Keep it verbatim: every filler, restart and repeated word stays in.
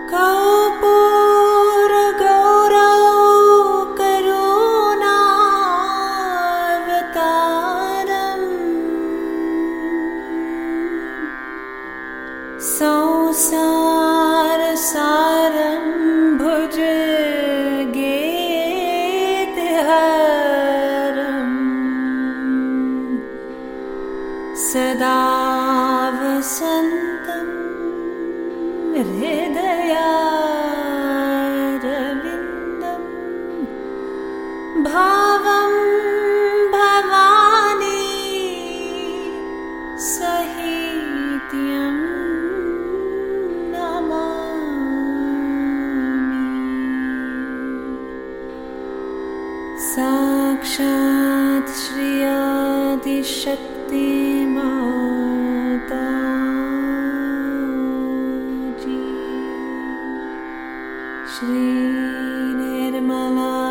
कर्पूरगौरौ करुणावतारम् संसारसारं भुजगेन्द्रहारम् सदा वसन्तं हृदयारविन्दं भावं भवानी सहित्यं नमामि। साक्षात् श्री आदिशक्ति माता जी, श्री निर्मला